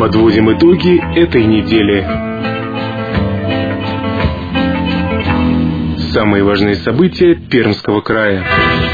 Подводим итоги этой недели. Самые важные события Пермского края.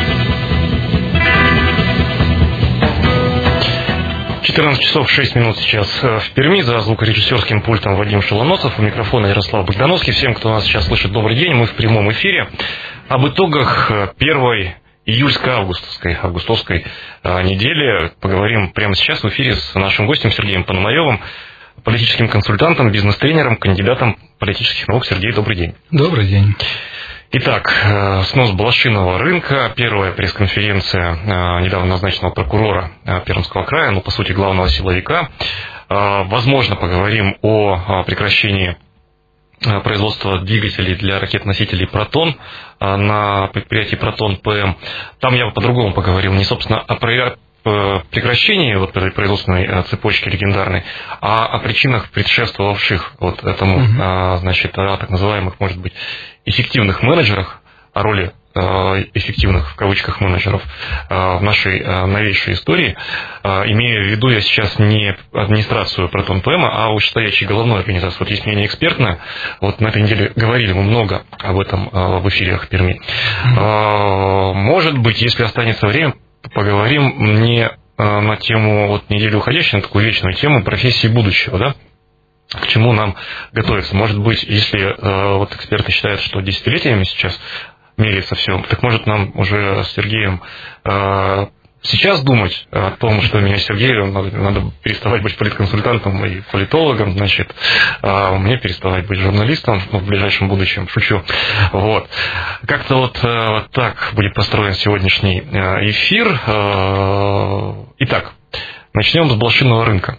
14 часов 6 минут сейчас в Перми. За звукорежиссерским пультом Вадим Шелоносов, у микрофона Ярослав Богдановский. Всем, кто нас сейчас слышит, добрый день. Мы в прямом эфире. Об итогах первой июльско-августовской недели поговорим прямо сейчас в эфире с нашим гостем Сергеем Пономаревым, политическим консультантом, бизнес-тренером, кандидатом политических наук. Сергей, добрый день. Добрый день. Итак, снос блошиного рынка. Первая пресс-конференция недавно назначенного прокурора Пермского края, по сути, главного силовика. Возможно, поговорим о прекращении производства двигателей для ракет-носителей «Протон» на предприятии «Протон-ПМ». Там я по-другому поговорил, не, собственно, о прекращении вот этой производственной цепочки легендарной, а о причинах, предшествовавших вот этому, значит, о так называемых, может быть, эффективных менеджерах, о роли эффективных, в кавычках, менеджеров в нашей новейшей истории, имея в виду я сейчас не администрацию Протон-ПМ, а вышестоящей головной организации. Вот есть мнение экспертное, вот на этой неделе говорили мы много об этом в эфирах Перми. Может быть, если останется время, поговорим не на тему вот недели уходящей, на такую вечную тему профессии будущего, да? К чему нам готовиться? Может быть, если вот эксперты считают, что десятилетиями сейчас меряется все, так может нам уже с Сергеем сейчас думать о том, что меня Сергею надо переставать быть политконсультантом и политологом, значит, мне переставать быть журналистом в ближайшем будущем, шучу. Вот. Как-то вот так будет построен сегодняшний эфир. Итак, начнем с блошиного рынка.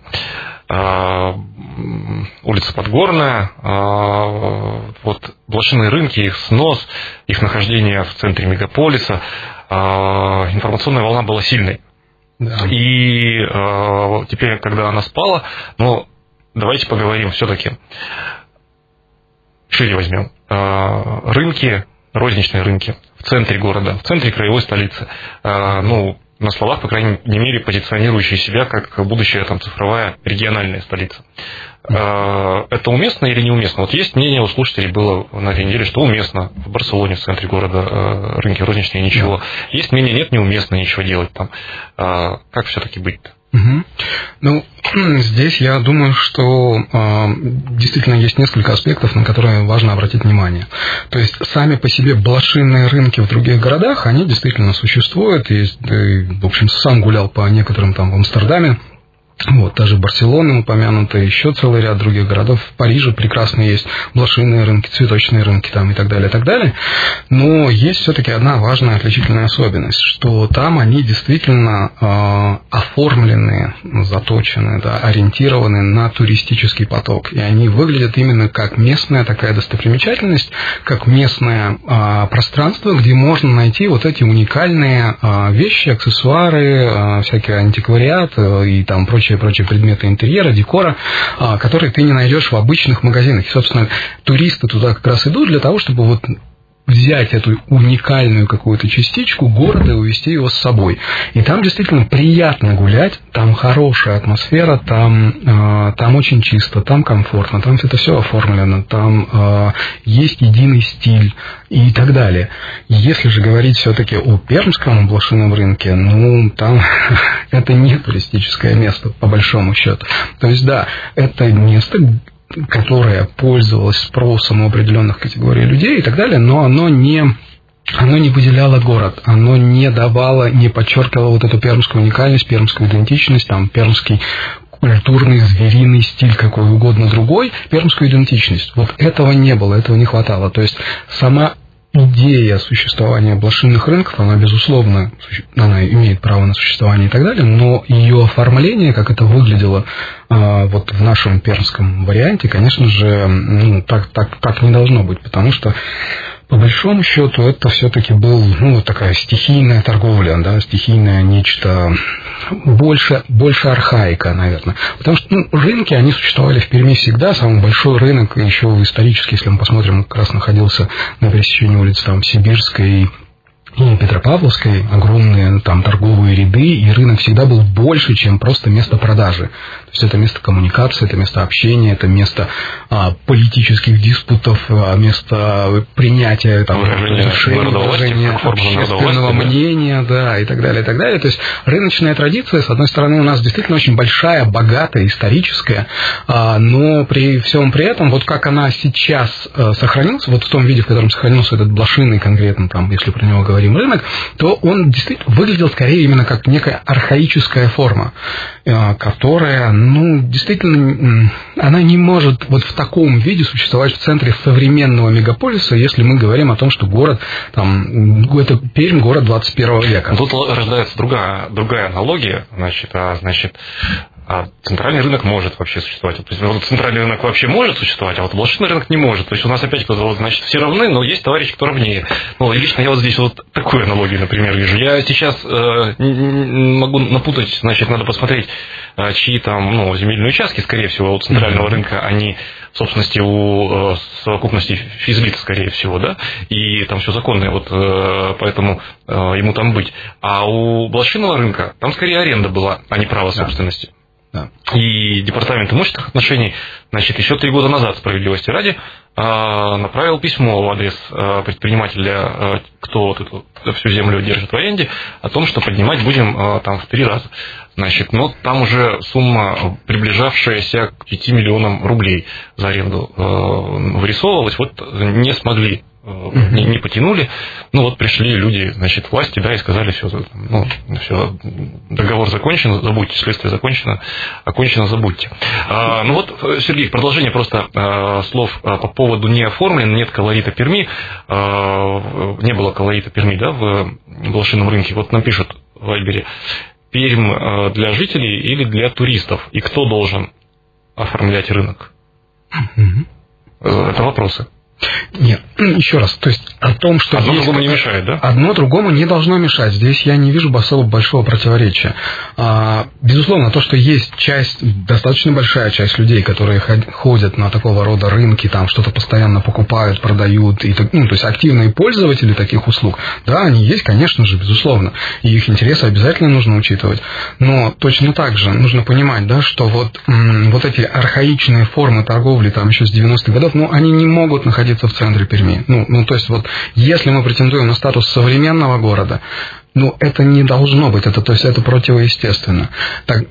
Улица Подгорная, вот блошиные рынки, их снос, их нахождение в центре мегаполиса, информационная волна была сильной. Да. И теперь, когда она спала, давайте поговорим все-таки шире возьмем. Рынки, розничные рынки в центре города, в центре краевой столицы, на словах, по крайней мере, позиционирующие себя как будущая цифровая региональная столица. Это уместно или неуместно? Вот есть мнение у слушателей было на этой неделе, что уместно в Барселоне, в центре города, рынки розничные, ничего. Да. Есть мнение, нет, неуместно ничего делать там. Как все-таки быть-то? Здесь я думаю, что действительно есть несколько аспектов, на которые важно обратить внимание. То есть сами по себе блошиные рынки в других городах, они действительно существуют. И, в общем, сам гулял по некоторым там в Амстердаме. Вот, даже Барселона упомянута, еще целый ряд других городов. В Париже прекрасно есть блошиные рынки, цветочные рынки там и так далее, и так далее. Но есть все-таки одна важная отличительная особенность, что там они действительно оформлены, заточены, да, ориентированы на туристический поток. И они выглядят именно как местная такая достопримечательность, как местное пространство, где можно найти вот эти уникальные вещи, аксессуары, всякий антиквариат и там прочие предметы интерьера, декора, которые ты не найдешь в обычных магазинах. И, собственно, туристы туда как раз идут для того, чтобы вот взять эту уникальную какую-то частичку города и увезти его с собой. И там действительно приятно гулять, там хорошая атмосфера, там очень чисто, там комфортно, там это все оформлено, там есть единый стиль и так далее. Если же говорить все-таки о пермском блошином рынке, там это не туристическое место, по большому счету. То есть, да, это место, которое пользовалось спросом у определенных категорий людей и так далее, но оно не выделяло город, оно не подчеркивало вот эту пермскую уникальность, пермскую идентичность, пермский культурный, звериный стиль, какой угодно другой, пермскую идентичность. Вот этого не было, этого не хватало. То есть сама идея существования блошиных рынков, она, безусловно, она имеет право на существование и так далее, но ее оформление, как это выглядело вот в нашем пермском варианте, конечно же, так не должно быть, потому что по большому счету это все-таки был такая стихийная торговля, да, стихийное нечто, больше архаика, наверное. Потому что рынки, они существовали в Перми всегда. Самый большой рынок, еще исторически, если мы посмотрим, как раз находился на пересечении улиц Сибирской и Петропавловской огромные там торговые ряды, и рынок всегда был больше, чем просто место продажи. То есть это место коммуникации, это место общения, это место политических диспутов, место принятия там, выражения общественного мнения, да, и так далее, и так далее. То есть рыночная традиция, с одной стороны, у нас действительно очень большая, богатая, историческая, но при всем при этом, вот как она сейчас сохранилась, вот в том виде, в котором сохранился этот блошиный конкретно, там, если про него говорим, рынок, то он действительно выглядел скорее именно как некая архаическая форма, которая, ну, действительно, она не может вот в таком виде существовать в центре современного мегаполиса, если мы говорим о том, что город, там, это Пермь, город 21 века. Тут рождается другая аналогия, а центральный рынок может вообще существовать. То есть вот центральный рынок вообще может существовать, а вот блошиный рынок не может. То есть у нас опять, значит, все равны, но есть товарищи, кто равнее. Ну, лично я вот здесь вот такую аналогию, например, вижу. Я сейчас могу напутать, значит, надо посмотреть, чьи там, ну, земельные участки, скорее всего, у центрального рынка, они в собственности у совокупности физлиц, скорее всего, да, и там все законное, вот поэтому ему там быть. А у блошиного рынка там скорее аренда была, а не право собственности. Да. И Департамент имущественных отношений, значит, еще 3 года назад, справедливости ради, направил письмо в адрес предпринимателя, кто вот эту всю землю держит в аренде, о том, что поднимать будем там в 3 раза. Значит, но там уже сумма, приближавшаяся к 5 миллионам рублей за аренду, вырисовывалась, вот не смогли. Не потянули, ну вот пришли люди, значит, власти, да, и сказали, все, ну, все, договор закончен, забудьте, следствие закончено, окончено, забудьте. Ну вот, Сергей, в продолжение просто слов по поводу не оформлен, нет колорита Перми, не было колорита Перми, да, в блошином рынке. Вот нам пишут в Вайбере: Пермь для жителей или для туристов, и кто должен оформлять рынок? Это вопросы. Нет, еще раз, то есть о том, что одно другому не мешает, да? Одно другому не должно мешать. Здесь я не вижу особо большого противоречия. Безусловно, то, что есть часть, достаточно большая часть людей, которые ходят на такого рода рынки, там что-то постоянно покупают, продают, и, ну, то есть активные пользователи таких услуг, да, они есть, конечно же, безусловно, и их интересы обязательно нужно учитывать. Но точно так же нужно понимать, да, что вот эти архаичные формы торговли там еще с 90-х годов, ну, они не могут находиться в центре Перми. Ну, то есть, вот, если мы претендуем на статус современного города, ну, это не должно быть, то есть, это противоестественно. Так,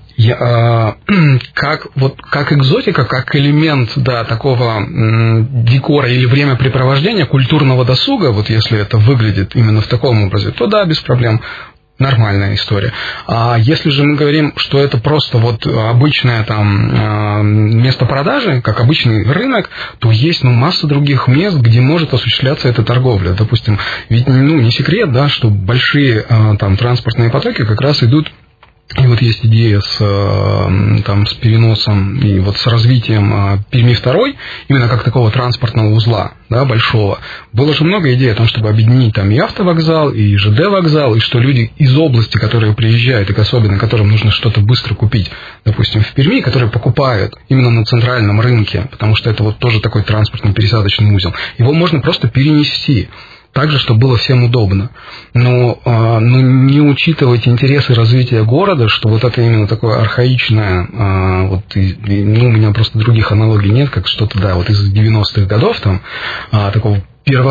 как экзотика, как элемент, да, такого декора или времяпрепровождения, культурного досуга, вот если это выглядит именно в таком образе, то да, без проблем. Нормальная история. А если же мы говорим, что это просто вот обычное там место продажи, как обычный рынок, то есть, ну, масса других мест, где может осуществляться эта торговля. Допустим, ведь, ну, не секрет, да, что большие там транспортные потоки как раз идут. И вот есть идея с переносом и вот с развитием Перми-2, именно как такого транспортного узла, да, большого. Было же много идей о том, чтобы объединить там и автовокзал, и ЖД-вокзал, и что люди из области, которые приезжают, и особенно которым нужно что-то быстро купить, допустим, в Перми, которые покупают именно на центральном рынке, потому что это вот тоже такой транспортный пересадочный узел, его можно просто перенести. Так же, чтобы было всем удобно. Но не учитывать интересы развития города, что вот это именно такое архаичное, у меня просто других аналогий нет, как что-то, да, вот из 90-х годов, там, такого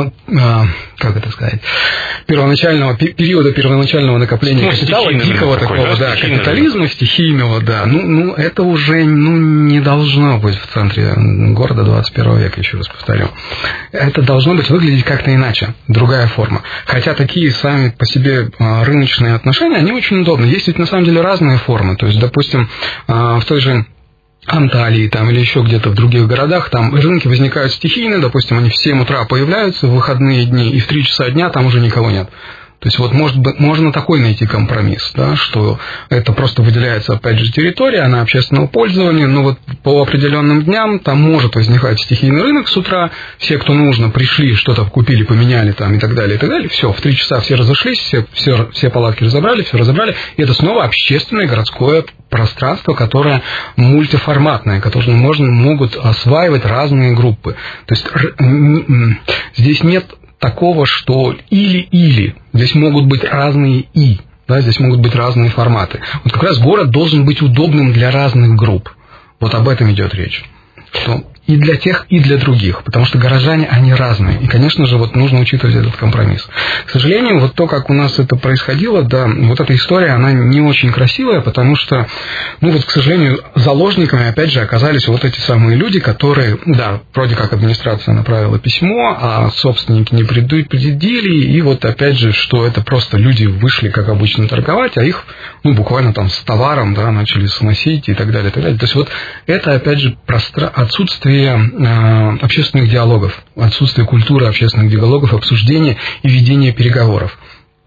первоначального накопления капитала, дикого такого, да, капитализма, стихийного, да, это уже, не должно быть в центре города 21 века, еще раз повторю. Это должно быть выглядеть как-то иначе, другая форма. Хотя такие сами по себе рыночные отношения, они очень удобны. Есть ведь на самом деле разные формы, то есть, допустим, в той же Анталии там, или еще где-то в других городах, там рынки возникают стихийно, допустим, они в 7 утра появляются в выходные дни, и в 3 часа дня там уже никого нет. То есть, вот, можно такой найти компромисс, да, что это просто выделяется, опять же, территория, она общественного пользования, но вот по определенным дням там может возникать стихийный рынок с утра, все, кто нужно, пришли, что-то купили, поменяли там и так далее, все, в 3 часа все разошлись, все палатки разобрали, все разобрали, и это снова общественное городское пространство, которое мультиформатное, которое могут осваивать разные группы. То есть, здесь нет такого, что или-или. Здесь могут быть разные «и». Да, здесь могут быть разные форматы. Вот как раз город должен быть удобным для разных групп. Вот об этом идет речь. Что и для тех, и для других. Потому что горожане, они разные. И, конечно же, вот нужно учитывать этот компромисс. К сожалению, вот то, как у нас это происходило, да, вот эта история, она не очень красивая, потому что, ну вот, к сожалению, заложниками, опять же, оказались вот эти самые люди, которые, да, вроде как администрация направила письмо, а собственники не предупредили, и вот, опять же, что это просто люди вышли, как обычно, торговать, а их, ну, буквально там с товаром, да, начали сносить и так далее, и так далее. То есть вот это, опять же, отсутствие общественных диалогов, отсутствие культуры общественных диалогов, обсуждения и ведения переговоров.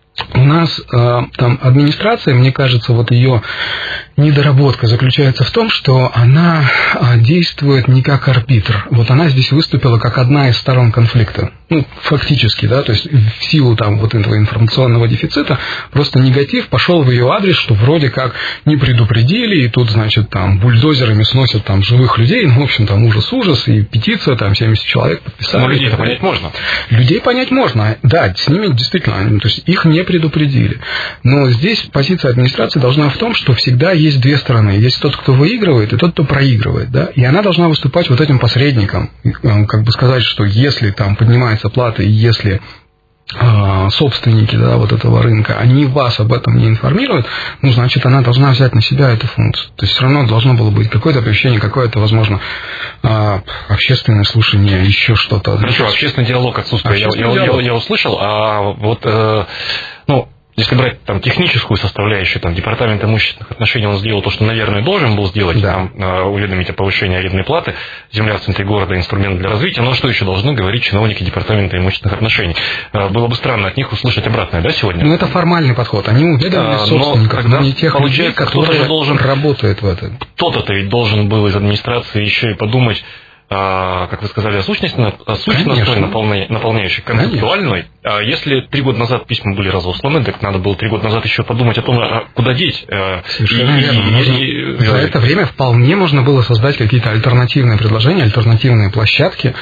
У нас там администрация, мне кажется, вот ее недоработка заключается в том, что она действует не как арбитр. Вот она здесь выступила как одна из сторон конфликта. Ну, фактически, да, то есть в силу там вот этого информационного дефицита просто негатив пошел в ее адрес, что вроде как не предупредили, и тут, значит, там бульдозерами сносят там живых людей, ну, в общем, там ужас-ужас, и петиция, там 70 человек подписали. Но людей-то понять можно. Людей понять можно, да, с ними действительно, то есть их не предупредили. Но здесь позиция администрации должна в том, что всегда есть две стороны. Есть тот, кто выигрывает, и тот, кто проигрывает, да, и она должна выступать вот этим посредником, как бы сказать, что если там поднимается плата, и если собственники, да, вот этого рынка, они вас об этом не информируют, ну, значит, она должна взять на себя эту функцию. То есть все равно должно было быть какое-то оповещение, какое-то, возможно, общественное слушание, еще что-то. Хорошо, общественный диалог отсутствует. Я услышал, а вот, ну, если брать там техническую составляющую, там, департамент имущественных отношений, он сделал то, что, наверное, должен был сделать, да. Там, уведомить о повышении арендной платы, земля в центре города, инструмент для развития, но что еще должны говорить чиновники департамента имущественных отношений? Было бы странно от них услышать обратное, да, сегодня? Ну, это формальный подход, они уведомили собственников, но не тех людей, которые работают в этом. Кто-то ведь должен был из администрации еще и подумать, как вы сказали, о сущностной, наполняющей, концептуальной. А если 3 года назад письма были разосланы, так надо было 3 года назад еще подумать о том, куда деть. Совершенно верно. За это время вполне можно было создать какие-то альтернативные предложения, альтернативные площадки,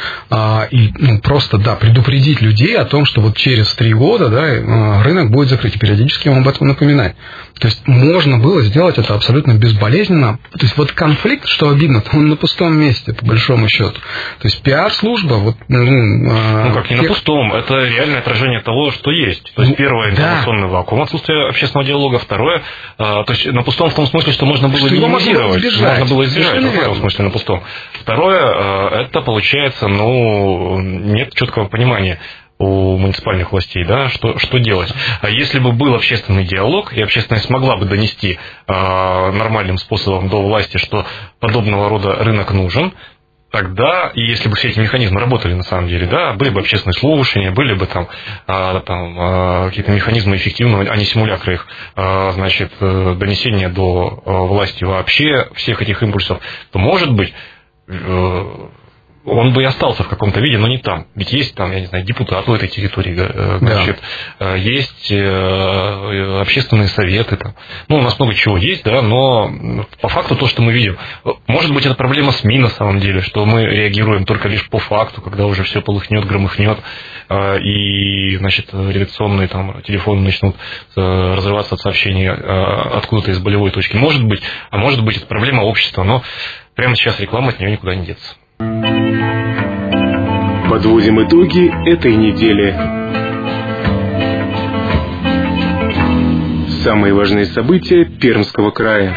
и просто, да, предупредить людей о том, что вот через 3 года, да, рынок будет закрыт, и периодически им об этом напоминать. То есть можно было сделать это абсолютно безболезненно. То есть вот конфликт, что обидно, он на пустом месте, по большому счету. То есть пиар-служба, вот, как не на пустом, это реальное отражение того, что есть. То есть первое, информационный вакуум, отсутствие общественного диалога. Второе, то есть на пустом в том смысле, что можно было минимизировать, можно было избежать, в этом смысле на пустом. Второе, это получается, нет четкого понимания у муниципальных властей, да, что делать. А если бы был общественный диалог, и общественность смогла бы донести нормальным способом до власти, что подобного рода рынок нужен, тогда, и если бы все эти механизмы работали на самом деле, да, были бы общественные слушания, были бы там какие-то механизмы эффективного, а не симулякры их, значит, донесения до власти вообще всех этих импульсов, то, может быть, он бы и остался в каком-то виде, но не там. Ведь есть там, я не знаю, депутат в этой территории, значит, есть общественные советы. Там. У нас много чего есть, да, но по факту то, что мы видим, может быть, это проблема СМИ на самом деле, что мы реагируем только лишь по факту, когда уже все полыхнет, громыхнет, и, значит, редакционные там телефоны начнут разрываться от сообщений откуда-то из болевой точки. Может быть, а может быть, это проблема общества, но прямо сейчас реклама от нее никуда не деться. Подводим итоги этой недели. Самые важные события Пермского края.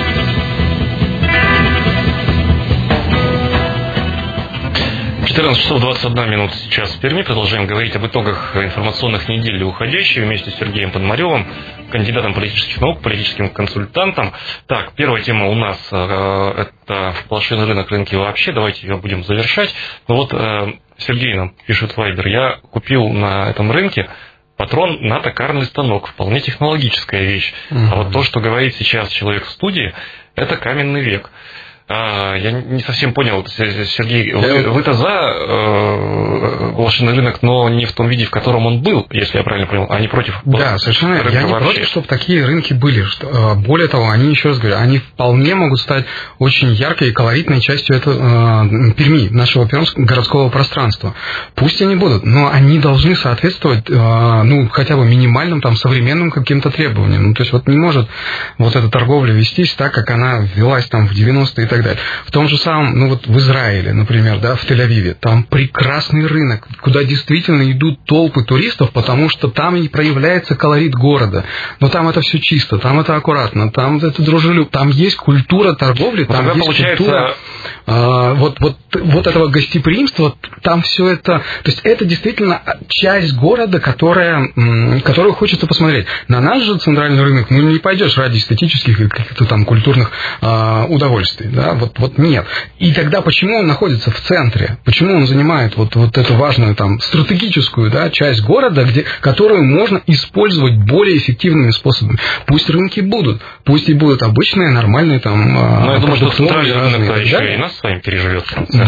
— 14 часов 21 минута сейчас в Перми. Продолжаем говорить об итогах информационных недель уходящей вместе с Сергеем Пономаревым, кандидатом политических наук, политическим консультантом. Так, первая тема у нас это блошиный рынок, рынки вообще. Давайте ее будем завершать. Но вот Сергей нам пишет в Вайбер. Я купил на этом рынке патрон на токарный станок. Вполне технологическая вещь. А вот то, что говорит сейчас человек в студии, это каменный век. Я не совсем понял, Сергей, вы-то за блошиный рынок, но не в том виде, в котором он был, если я правильно понял, а не против. Да, совершенно верно. Я не против, чтобы такие рынки были. Более того, они, еще раз говорю, они вполне могут стать очень яркой и колоритной частью этого Перми, нашего пермского городского пространства. Пусть они будут, но они должны соответствовать, хотя бы минимальным там современным каким-то требованиям. То есть вот не может вот эта торговля вестись так, как она велась там в 90-е и так далее. В том же самом, в Израиле, например, да, в Тель-Авиве, там прекрасный рынок, куда действительно идут толпы туристов, потому что там и проявляется колорит города. Но там это все чисто, там это аккуратно, там это дружелюбно, там есть культура торговли, там есть культура вот этого гостеприимства, там все это, то есть это действительно часть города, которую хочется посмотреть. На наш же центральный рынок, не пойдешь ради эстетических и каких-то там культурных удовольствий, да, вот нет. И тогда почему он находится в центре? Почему он занимает вот эту важную там стратегическую, да, часть города, которую можно использовать более эффективными способами? Пусть рынки будут, пусть и будут обычные, нормальные там. Но я думаю, что центральный рынок еще и нас с вами переживет.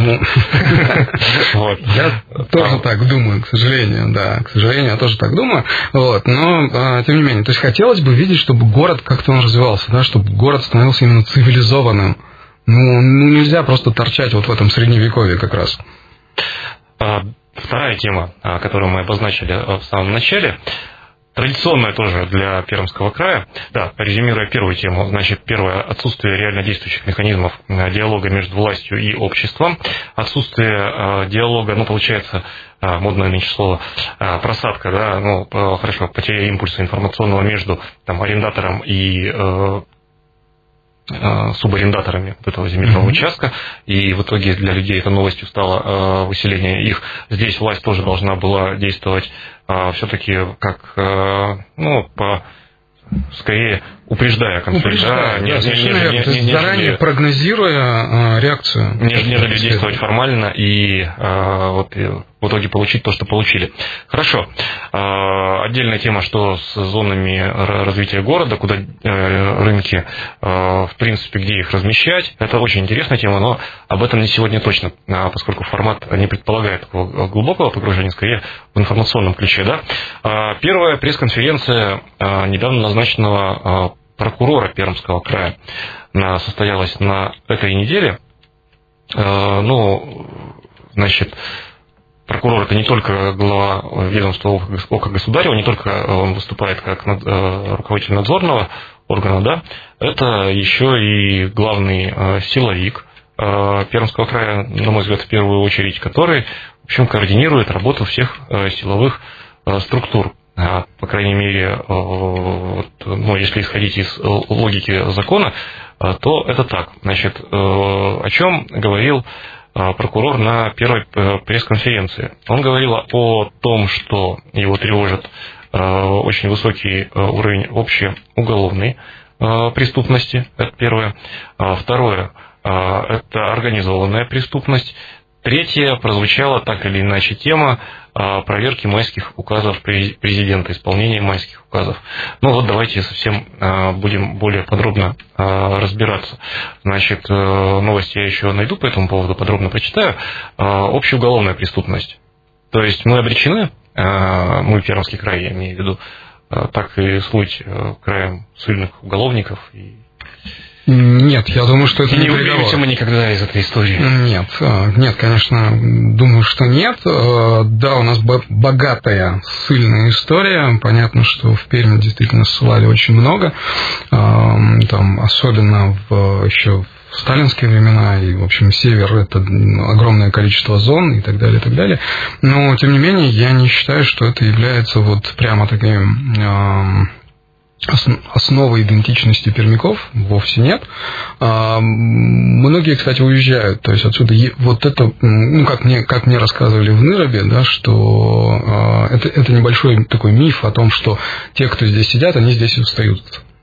Я тоже так думаю, к сожалению, да, к сожалению, я тоже так думаю, но тем не менее, то есть хотелось бы видеть, чтобы город как-то он развивался, да, чтобы город становился именно цивилизованным. Нельзя просто торчать вот в этом средневековье как раз. Вторая тема, которую мы обозначили в самом начале, традиционная тоже для Пермского края. Да, резюмируя первую тему, значит, первое – отсутствие реально действующих механизмов диалога между властью и обществом, отсутствие диалога, получается, модное нынче слово, просадка, да, хорошо, потеря импульса информационного между там, арендатором и субарендаторами этого земельного участка, и в итоге для людей это новостью стало выселение их. Здесь власть тоже должна была действовать все-таки как, скорее упреждая конфликт, заранее прогнозируя реакцию. Нежели действовать формально и в итоге получить то, что получили. Хорошо. Отдельная тема, что с зонами развития города, куда рынки, в принципе, где их размещать. Это очень интересная тема, но об этом не сегодня точно, поскольку формат не предполагает такого глубокого погружения, скорее в информационном ключе. Да? Первая пресс-конференция недавно назначенного прокурора Пермского края состоялась на этой неделе. Прокурор – это не только глава ведомства ОК Государева, не только он выступает как руководитель надзорного органа, да, это еще и главный силовик Пермского края, на мой взгляд, в первую очередь, который, в общем, координирует работу всех силовых структур. По крайней мере, если исходить из логики закона, то это так. Значит, о чем говорил прокурор на первой пресс-конференции? Он говорил о том, что его тревожит очень высокий уровень общеуголовной преступности. Это первое. Второе – это организованная преступность. Третье, прозвучала так или иначе тема проверки майских указов президента, исполнения майских указов. Давайте совсем будем более подробно разбираться. Значит, новости я еще найду по этому поводу, подробно прочитаю. Общеуголовная преступность. То есть мы обречены, мы Пермский край, я имею в виду, так и слыть краем ссыльных уголовников и... Нет, я думаю, что это не приговор. Не выберемся мы никогда из этой истории. Нет, конечно, думаю, что нет. Да, у нас богатая ссыльная история. Понятно, что в Перми действительно ссылали очень много. Там, особенно еще в сталинские времена, и, в общем, север – это огромное количество зон и так далее, и так далее. Но, тем не менее, я не считаю, что это является прямо таким... основы идентичности пермяков вовсе нет. Многие, кстати, уезжают. То есть отсюда это, как мне рассказывали в Ныробе, да, что это небольшой такой миф о том, что те, кто здесь сидят, они здесь и остаются.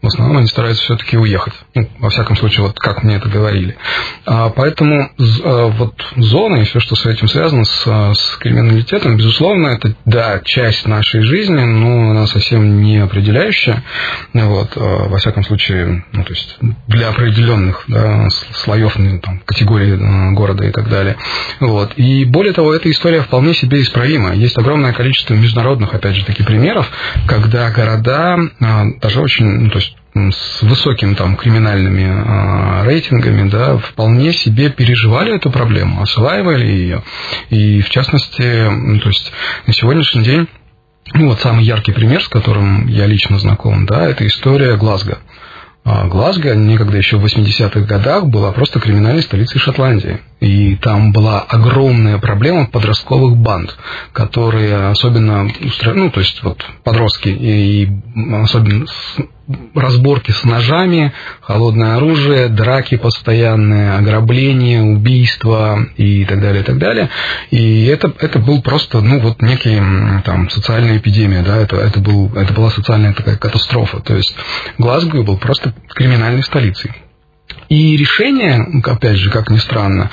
В основном они стараются все-таки уехать. Ну, во всяком случае, вот как мне это говорили. Поэтому вот зона и все, что с этим связано, с криминалитетом, безусловно, это, да, часть нашей жизни, но она совсем не определяющая. Вот, во всяком случае, ну, то есть для определенных, да, слоев, там, категорий города и так далее. Вот. И более того, эта история вполне себе исправима. Есть огромное количество международных, опять же, таких примеров, когда города даже очень, ну, то есть с высокими там криминальными рейтингами, да, вполне себе переживали эту проблему, осваивали ее. И в частности, ну, то есть на сегодняшний день, ну, вот самый яркий пример, с которым я лично знаком, да, это история Глазго. Глазго некогда еще в 80-х годах была просто криминальной столицей Шотландии. И там была огромная проблема подростковых банд, которые особенно, ну, то есть вот подростки, и особенно разборки с ножами, холодное оружие, драки постоянные, ограбления, убийства и так далее, и так далее. И это был просто, ну, вот некий там социальная эпидемия, да, это была социальная такая катастрофа. То есть Глазго был просто криминальной столицей. И решение, опять же, как ни странно,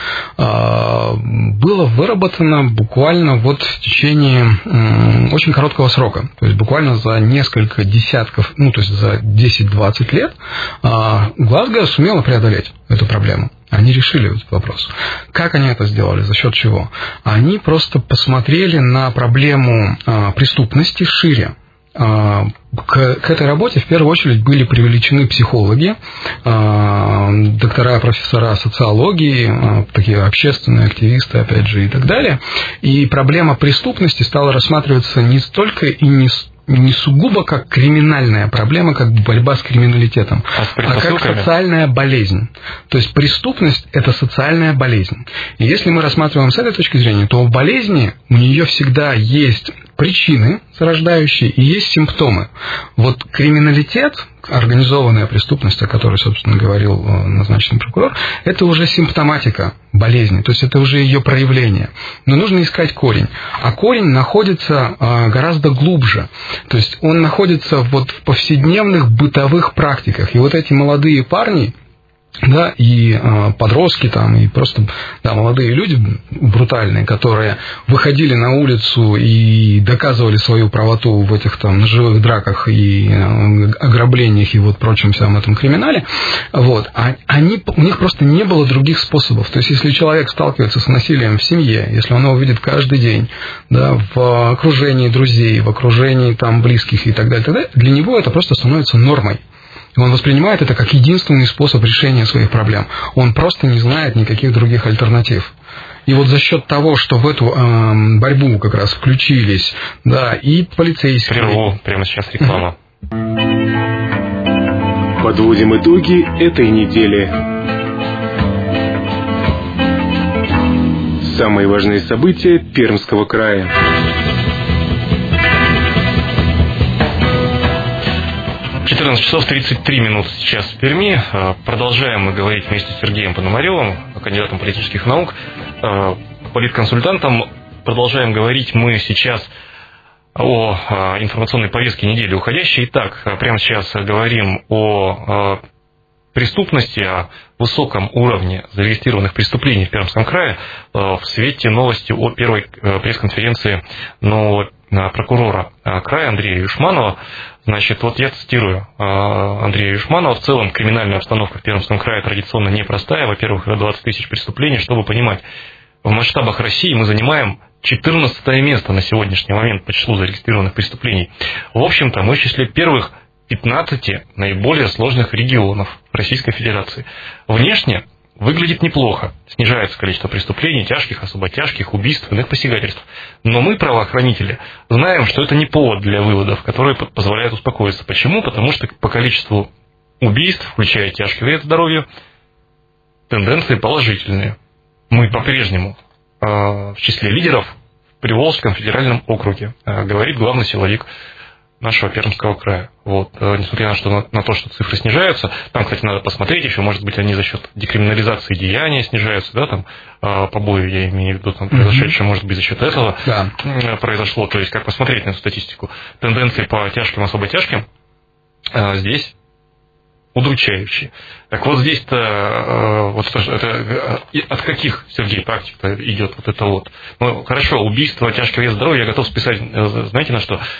было выработано буквально вот в течение очень короткого срока. То есть буквально за несколько десятков, ну, то есть за 10-20 лет Глазго сумела преодолеть эту проблему. Они решили этот вопрос. Как они это сделали? За счет чего? Они просто посмотрели на проблему преступности шире. К этой работе в первую очередь были привлечены психологи, доктора, профессора социологии, такие общественные активисты, опять же, и так далее. И проблема преступности стала рассматриваться не столько и не сугубо как криминальная проблема, как борьба с криминалитетом, а как социальная болезнь. То есть преступность – это социальная болезнь. И если мы рассматриваем с этой точки зрения, то в болезни у нее всегда есть причины зарождающие и есть симптомы. Вот криминалитет, организованная преступность, о которой, собственно, говорил назначенный прокурор, это уже симптоматика болезни, то есть это уже ее проявление. Но нужно искать корень. А корень находится гораздо глубже. То есть он находится вот в повседневных бытовых практиках. И вот эти молодые парни, да, и подростки там, и просто, да, молодые люди брутальные, которые выходили на улицу и доказывали свою правоту в этих там ножевых драках и ограблениях и вот прочем всем этом криминале, вот, у них просто не было других способов. То есть, если человек сталкивается с насилием в семье, если он его видит каждый день, да, в окружении друзей, в окружении там близких и так далее, для него это просто становится нормой. Он воспринимает это как единственный способ решения своих проблем. Он просто не знает никаких других альтернатив. И вот за счет того, что в эту борьбу как раз включились, да, и полицейские... Прерву, прямо сейчас реклама. Подводим итоги этой недели. Самые важные события Пермского края. 14 часов 33 минуты сейчас в Перми. Продолжаем мы говорить вместе с Сергеем Пономаревым, кандидатом политических наук, политконсультантом. Продолжаем говорить мы сейчас о информационной повестке недели уходящей. Итак, прямо сейчас говорим о преступности, о высоком уровне зарегистрированных преступлений в Пермском крае в свете новости о первой пресс-конференции нового прокурора края Андрея Юшманова. Значит, вот я цитирую Андрея Юшманова. В целом, криминальная обстановка в Пермском крае традиционно непростая. Во-первых, 20 тысяч преступлений. Чтобы понимать, в масштабах России мы занимаем 14 место на сегодняшний момент по числу зарегистрированных преступлений. В общем-то, мы в числе первых 15 наиболее сложных регионов Российской Федерации. Внешне выглядит неплохо. Снижается количество преступлений, тяжких, особо тяжких, убийств, иных посягательств. Но мы, правоохранители, знаем, что это не повод для выводов, которые позволяют успокоиться. Почему? Потому что по количеству убийств, включая тяжкий вред здоровью, тенденции положительные. Мы по-прежнему в числе лидеров в Приволжском федеральном округе, говорит главный силовик нашего Пермского края. Вот. Несмотря на то, что цифры снижаются, там, кстати, надо посмотреть еще, может быть, они за счет декриминализации деяния снижаются, да, там, побои, я имею в виду, там, произошедшее, может быть, за счет этого произошло. То есть, как посмотреть на эту статистику. Тенденции по тяжким, особо тяжким здесь удручающие. Так вот здесь-то, вот это, от каких, Сергей, практик-то идет вот это вот? Ну, хорошо, убийство, тяжкий вред здоровью я готов списать, знаете, на что?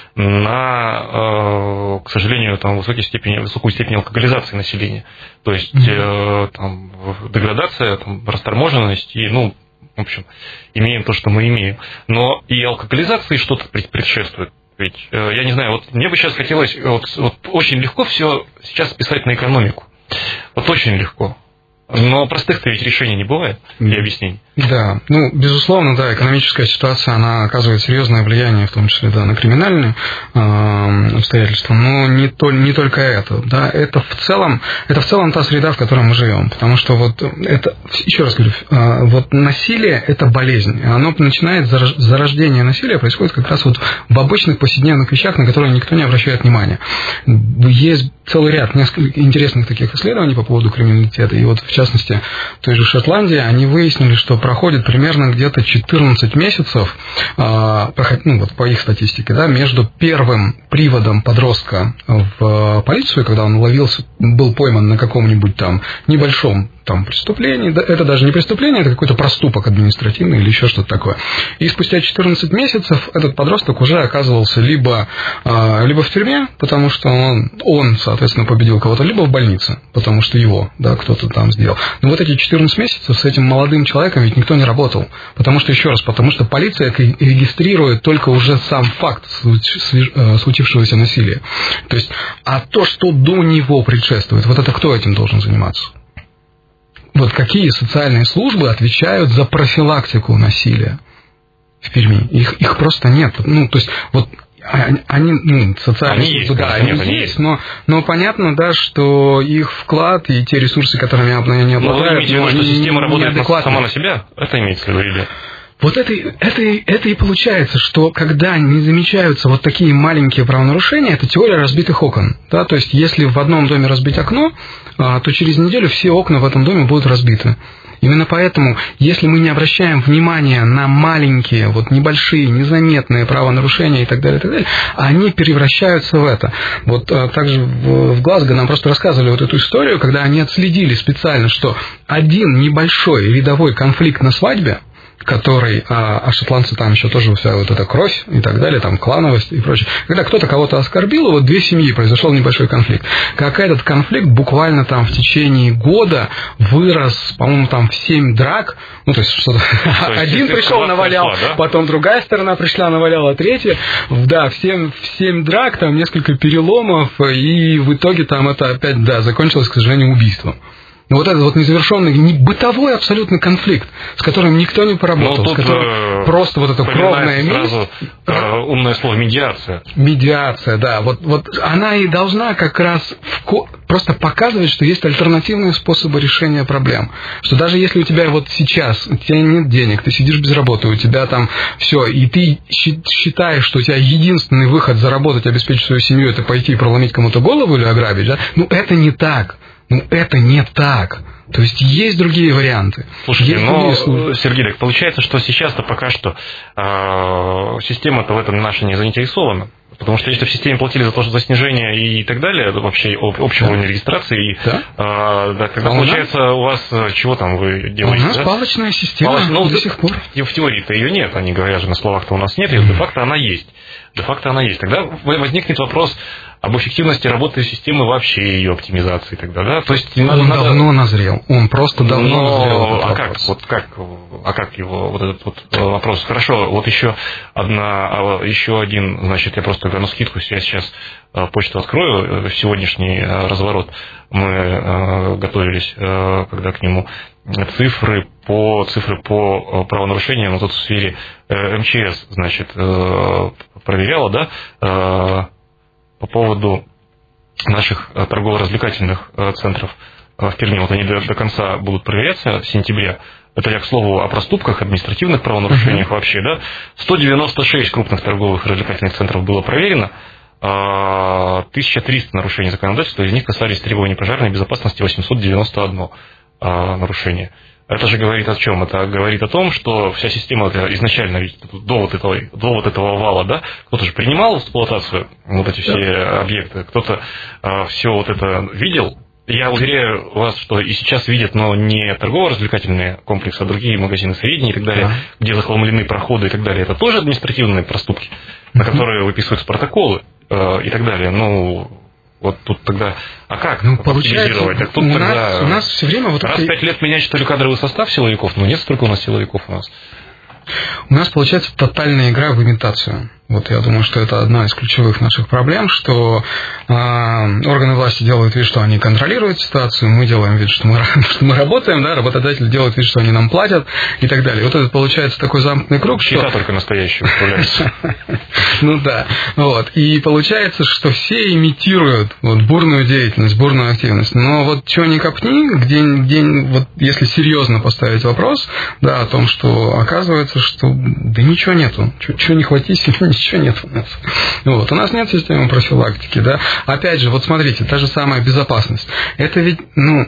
На, к сожалению, там, высокую степень алкоголизации населения. То есть, там, деградация, там, расторможенность и, ну, в общем, имеем то, что мы имеем. Но и алкоголизации что-то предшествует. Ведь, я не знаю, вот мне бы сейчас хотелось вот очень легко все сейчас списать на экономику. Вот очень легко. Но простых-то ведь решений не бывает и объяснений. Да, ну, безусловно, да, экономическая ситуация, она оказывает серьезное влияние, в том числе, да, на криминальные обстоятельства, но не только это, да, это в целом та среда, в которой мы живем, потому что вот это, еще раз говорю, вот насилие – это болезнь, оно начинает, зарождение насилия происходит как раз вот в обычных повседневных вещах, на которые никто не обращает внимания. Есть целый ряд несколько интересных таких исследований по поводу криминалитета, и вот, в частности, в той же Шотландии они выяснили, что проходит примерно где-то 14 месяцев, ну, вот по их статистике, да, между первым приводом подростка в полицию, когда он был пойман на каком-нибудь там небольшом там преступлении, да, это даже не преступление, это какой-то проступок административный или еще что-то такое. И спустя 14 месяцев этот подросток уже оказывался либо в тюрьме, потому что он, соответственно, победил кого-то, либо в больнице, потому что его, да, кто-то там сделал. Но вот эти 14 месяцев с этим молодым человеком ведь никто не работал, потому что полиция регистрирует только уже сам факт случившегося насилия. То есть, а то, что до него предшествует, вот это кто этим должен заниматься? Вот какие социальные службы отвечают за профилактику насилия в Перми? Их просто нет. Ну, то есть, вот они, социальные службы, да, они есть, но понятно, да, что их вклад и те ресурсы, которыми они обладают, но что система работает сама на себя, это имеется в виду, или... Вот это и получается, что когда не замечаются вот такие маленькие правонарушения, это теория разбитых окон. Да? То есть, если в одном доме разбить окно, то через неделю все окна в этом доме будут разбиты. Именно поэтому, если мы не обращаем внимания на маленькие, вот небольшие, незаметные правонарушения и так далее, они превращаются в это. Вот также в Глазго нам просто рассказывали вот эту историю, когда они отследили специально, что один небольшой рядовой конфликт на свадьбе, который, а шотландцы там еще тоже вся вот эта кровь и так далее, там клановость и прочее. Когда кто-то кого-то оскорбил, вот две семьи, произошел небольшой конфликт. Как этот конфликт буквально там в течение года вырос, по-моему, там в 7 драк. Ну, то есть, что-то один пришел, навалял, да? Потом другая сторона пришла, наваляла, третья. Да, в 7 драк, там несколько переломов, и в итоге там это опять, да, закончилось, к сожалению, убийством. Но вот этот вот незавершенный, бытовой абсолютно конфликт, с которым никто не поработал, с которым просто вот эта кровная месть... Умное слово медиация. Медиация, да. Вот она и должна как раз просто показывать, что есть альтернативные способы решения проблем. Что даже если у тебя вот сейчас, у тебя нет денег, ты сидишь без работы, у тебя там все, и ты считаешь, что у тебя единственный выход заработать, обеспечить свою семью, это пойти и проломить кому-то голову или ограбить, да? Ну, это не так. Ну, это не так. То есть, есть другие варианты. Слушайте, Сергей, так получается, что сейчас-то пока что система-то в этом наша не заинтересована. Потому что если в системе платили за снижение и так далее, вообще общего уровня регистрации, тогда получается у вас чего там вы делаете? У нас палочная система до сих пор. В теории-то ее нет, они говорят же на словах-то у нас нет, и де-факто она есть. Тогда возникнет вопрос об эффективности работы системы вообще, ее оптимизации тогда, да? То есть он давно назрел, он просто давно назрел. Как его вот этот вот вопрос? Хорошо, вот еще один, значит, я просто на скидку, я сейчас почту открою, сегодняшний разворот, мы готовились, когда к нему цифры по правонарушениям, вот тут в сфере МЧС, значит, проверяла, да, по поводу наших торгово-развлекательных центров в Перми. Вот они до конца будут проверяться в сентябре. Это я, к слову, о проступках, административных правонарушениях вообще, да. 196 крупных торговых и развлекательных центров было проверено. 1300 нарушений законодательства, из них касались требований пожарной безопасности 891 нарушения. Это же говорит о чем? Это говорит о том, что вся система изначально, ведь до вот этого вала, да, кто-то же принимал в эксплуатацию вот эти все объекты, кто-то все вот это видел я уверяю вас, что и сейчас видят, но не торгово-развлекательные комплексы, а другие магазины сведений и так далее, где захламлены проходы и так далее. Это тоже административные проступки, на которые выписываются протоколы и так далее. Ну, вот тут тогда, а как оптимизировать? А тут у тогда нас все время вот раз в 5 лет менять, что ли, кадровый состав силовиков? Ну, нет столько у нас силовиков у нас. У нас получается тотальная игра в имитацию. Вот я думаю, что это одна из ключевых наших проблем, что органы власти делают вид, что они контролируют ситуацию, мы делаем вид, что мы работаем, да, работодатели делают вид, что они нам платят и так далее. Вот это получается такой замкнутый круг, что... Счета только настоящие выставляются. Ну да, вот. И получается, что все имитируют вот бурную деятельность, бурную активность. Но вот чего ни копни, где вот если серьезно поставить вопрос, да, о том, что оказывается, что да ничего нету, чего не хватись, ничего нет у нас. Вот. У нас нет системы профилактики, да. Опять же, вот смотрите, та же самая безопасность. Это ведь,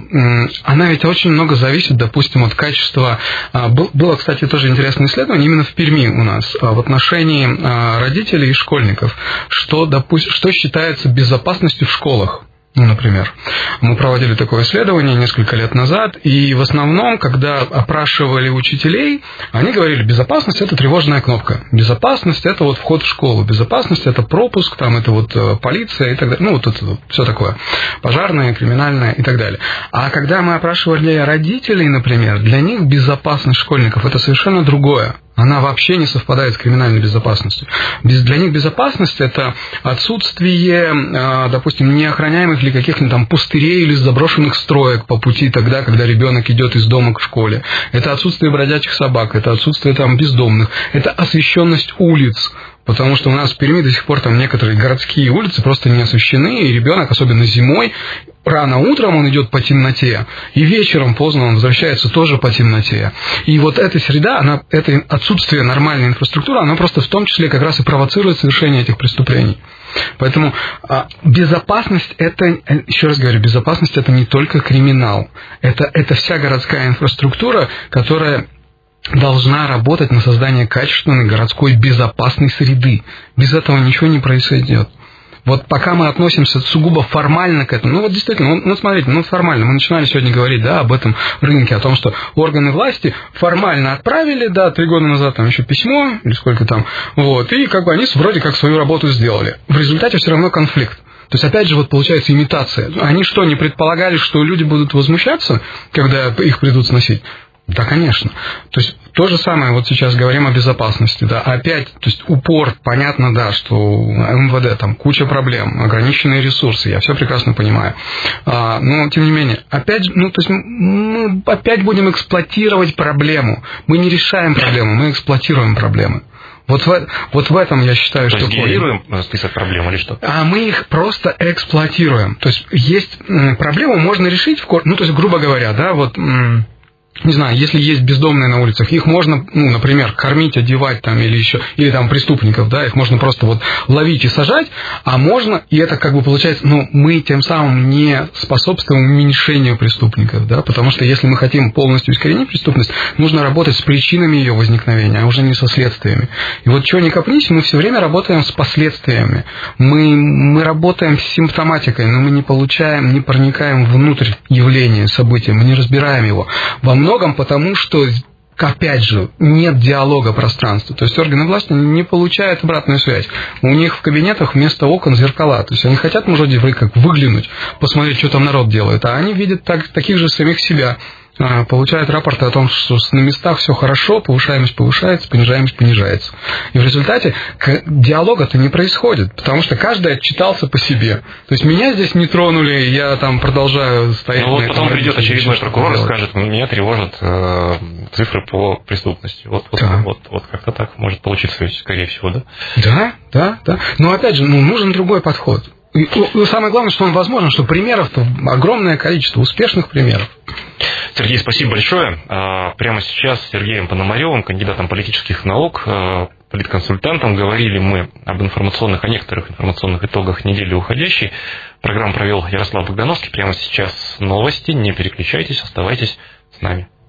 она ведь очень много зависит, допустим, от качества. Было, кстати, тоже интересное исследование именно в Перми у нас в отношении родителей и школьников, что считается безопасностью в школах. Ну, например, мы проводили такое исследование несколько лет назад, и в основном, когда опрашивали учителей, они говорили, безопасность – это тревожная кнопка, безопасность – это вот вход в школу, безопасность – это пропуск, там, это вот полиция и так далее, ну, вот это вот все такое, пожарное, криминальное и так далее. А когда мы опрашивали родителей, например, для них безопасность школьников – это совершенно другое. Она вообще не совпадает с криминальной безопасностью. Для них безопасность – это отсутствие, допустим, неохраняемых или каких-нибудь там пустырей или заброшенных строек по пути тогда, когда ребенок идет из дома к школе. Это отсутствие бродячих собак, это отсутствие там бездомных, это освещенность улиц. Потому что у нас в Перми до сих пор там некоторые городские улицы просто не освещены, и ребенок, особенно зимой, рано утром он идет по темноте, и вечером поздно он возвращается тоже по темноте. И вот эта среда, это отсутствие нормальной инфраструктуры, оно просто в том числе как раз и провоцирует совершение этих преступлений. Поэтому безопасность это, еще раз говорю, безопасность это не только криминал, это вся городская инфраструктура, которая должна работать на создание качественной городской безопасной среды. Без этого ничего не произойдет. Вот пока мы относимся сугубо формально к этому, вот действительно, смотрите, формально, мы начинали сегодня говорить, да, об этом рынке, о том, что органы власти формально отправили, да, 3 года назад там еще письмо, или сколько там, вот, и как бы они вроде как свою работу сделали. В результате все равно конфликт. То есть, опять же, вот получается имитация. Они что, не предполагали, что люди будут возмущаться, когда их придут сносить? Да, конечно. То есть, то же самое, вот сейчас говорим о безопасности, да, опять, то есть, упор, понятно, да, что МВД, там, куча проблем, ограниченные ресурсы, я все прекрасно понимаю, но, тем не менее, опять, то есть, мы опять будем эксплуатировать проблему, мы не решаем проблему, мы эксплуатируем проблемы. Вот в этом я считаю, что... Генерируем список проблем или что? А мы их просто эксплуатируем. То есть проблему можно решить, то есть, грубо говоря, да, вот... Не знаю, если есть бездомные на улицах, их можно, например, кормить, одевать там или там преступников, да, их можно просто вот ловить и сажать, а можно, и это как бы получается, мы тем самым не способствуем уменьшению преступников, да, потому что если мы хотим полностью искоренить преступность, нужно работать с причинами ее возникновения, а уже не со следствиями. И вот что ни копнись, мы все время работаем с последствиями, мы работаем с симптоматикой, но мы не проникаем внутрь явления, события, мы не разбираем его. Во многом потому, что, опять же, нет диалога пространства. То есть органы власти не получают обратную связь. У них в кабинетах вместо окон зеркала. То есть они хотят, вроде как выглянуть, посмотреть, что там народ делает, а они видят таких же самих себя. Получают рапорты о том, что на местах все хорошо, повышаемость повышается, понижаемость понижается. И в результате диалога-то не происходит, потому что каждый отчитался по себе. То есть меня здесь не тронули, я там продолжаю стоять. Вот потом придет очередной прокурор и скажет, меня тревожат цифры по преступности. Вот как-то так может получиться, скорее всего, да? Да. Но опять же, нужен другой подход. И самое главное, что он возможен, что примеров-то огромное количество, успешных примеров. Сергей, спасибо большое. Прямо сейчас с Сергеем Пономаревым, кандидатом политических наук, политконсультантом, говорили мы о некоторых информационных итогах недели уходящей. Программу провел Ярослав Богдановский. Прямо сейчас новости. Не переключайтесь, оставайтесь с нами.